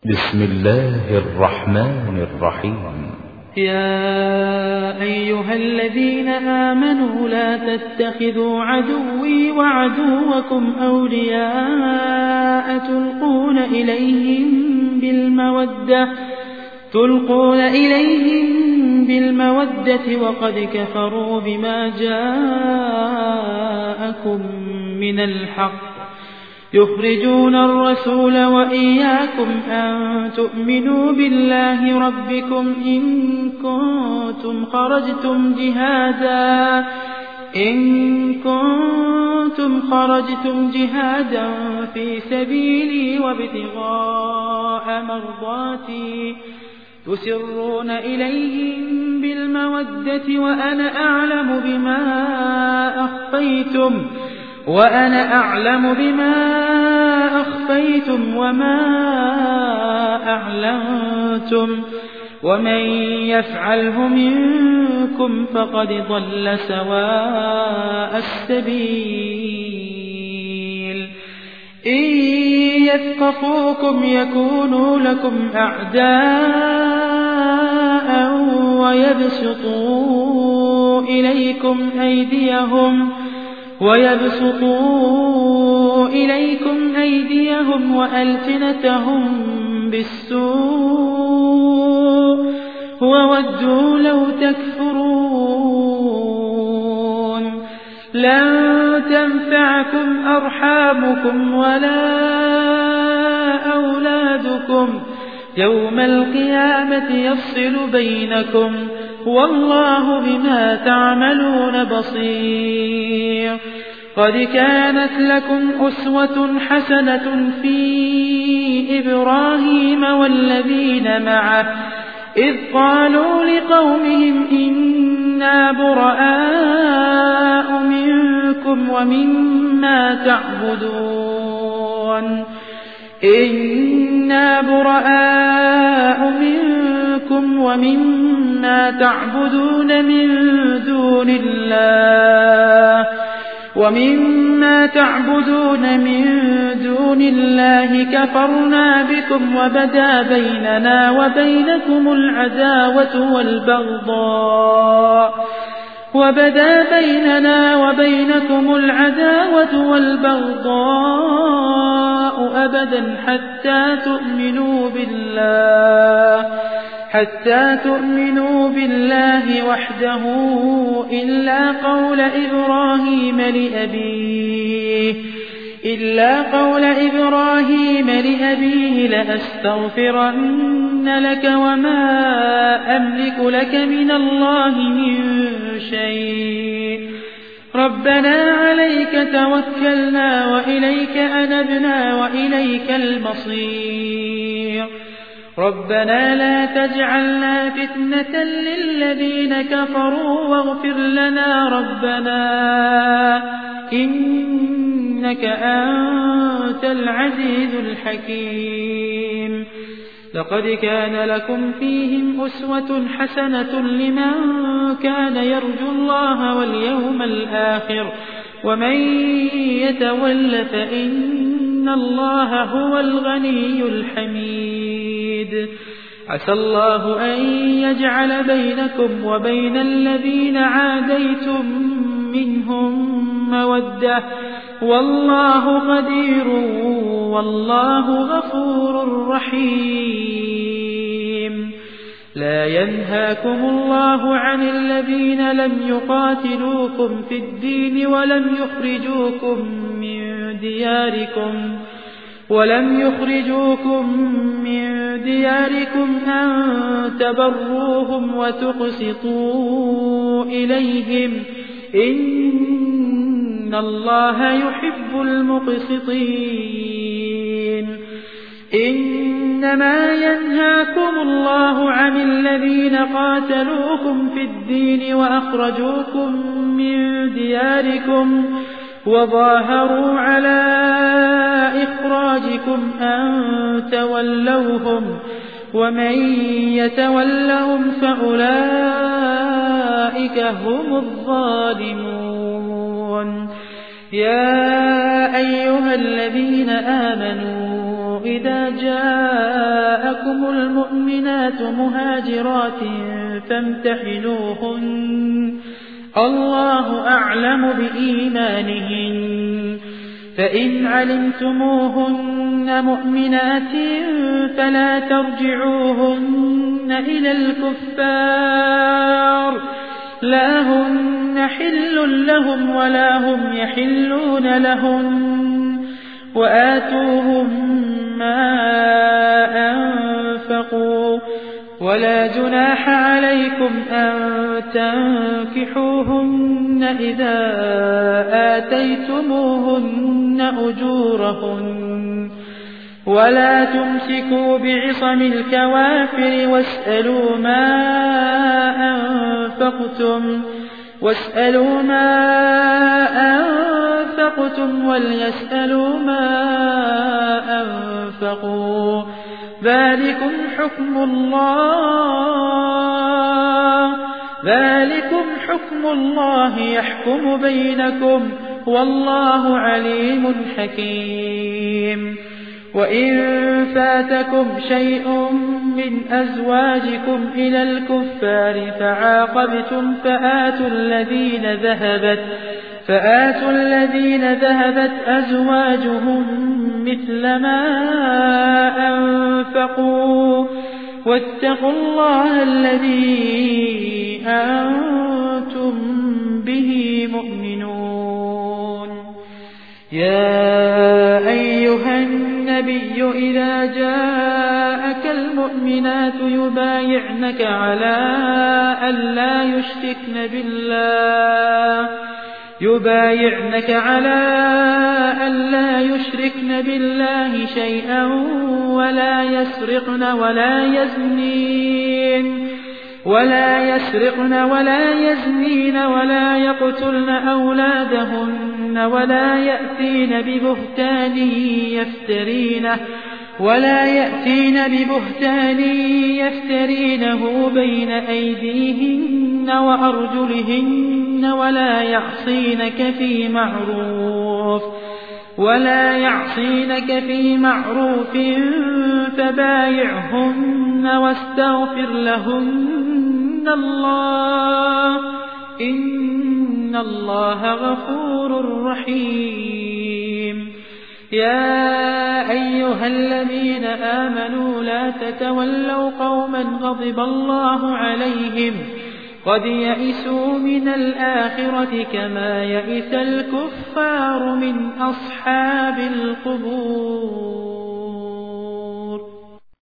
بسم الله الرحمن الرحيم. يا أيها الذين آمنوا لا تتخذوا عدوي وعدوكم أولياء تلقون إليهم بالمودة وقد كفروا بما جاءكم من الحق يخرجون الرسول وإياكم أن تؤمنوا بالله ربكم إن كنتم خرجتم جهادا في سبيلي وابتغاء مرضاتي تسرون إليهم بالمودة وأنا أعلم بما أخفيتم وما أعلنتم ومن يفعله منكم فقد ضل سواء السبيل. إن يثقفوكم يكونوا لكم أعداء ويبسطوا إليكم أيديهم وألسنتهم بالسوء وودوا لو تكفرون. لن تنفعكم أرحامكم ولا أولادكم يوم القيامة يفصل بينكم والله بما تعملون بصير. قد كانت لكم أسوة حسنة في إبراهيم والذين معه إذ قالوا لقومهم إنا براء منكم ومما تعبدون من دون الله كفرنا بكم وبدا بيننا وبينكم العداوة والبغضاء أبدا حتى تؤمنوا بالله وحده إلا قول إبراهيم لأبيه لأستغفرن لك وما أملك لك من الله من شيء. ربنا عليك توكلنا وإليك أنبنا وإليك المصير. ربنا لا تجعلنا فتنة للذين كفروا واغفر لنا ربنا إنك أنت العزيز الحكيم. لقد كان لكم فيهم أسوة حسنة لمن كان يرجو الله واليوم الآخر ومن يتول فإن الله هو الغني الحميد. عسى الله أن يجعل بينكم وبين الذين عاديتم منهم مودة والله قدير والله غفور رحيم. لا ينهاكم الله عن الذين لم يقاتلوكم في الدين ولم يخرجوكم من دياركم أن تبروهم وتقسطوا إليهم إن الله يحب المقسطين. إنما ينهاكم الله عن الذين قاتلوكم في الدين وأخرجوكم من دياركم وظاهروا على إخراجكم أن تولوهم ومن يتولهم فأولئك هم الظالمون. يا أيها الذين آمنوا إذا جاءكم المؤمنات مهاجرات فامتحنوهن الله أعلم بإيمانهن فإن علمتموهن مؤمنات فلا ترجعوهن إلى الكفار لا هن حل لهم ولا هم يحلون لهم وآتوهم ما أنفقوا ولا جناح عليكم أن تنكحوهن إذا آتيتموهن أجورهن ولا تمسكوا بعصم الكوافر واسألوا ما أنفقتم وليسألوا ما أنفقوا ذلكم حكم الله يحكم بينكم والله عليم حكيم وإن فاتكم شيء من أزواجكم إلى الكفار فعاقبتم فآتوا الذين ذهبت أزواجهم مثل ما أنفقوا واتقوا الله الذي أنتم به مؤمنون يا أيها النبي إذا جاءك المؤمنات يبايعنك على أن لا يشركن بالله شيئا ولا يسرقن ولا يزنين ولا يقتلن أولادهن ولا يأتين ببهتان يفترينه بين أيديهن وأرجلهن ولا يعصينك في معروف فبايعهن واستغفر لهن الله إن الله غفور رحيم يا أيها الذين آمنوا لا تتولوا قوما غضب الله عليهم قد يئسوا من الآخرة كما يئس الكفار من أصحاب القبور.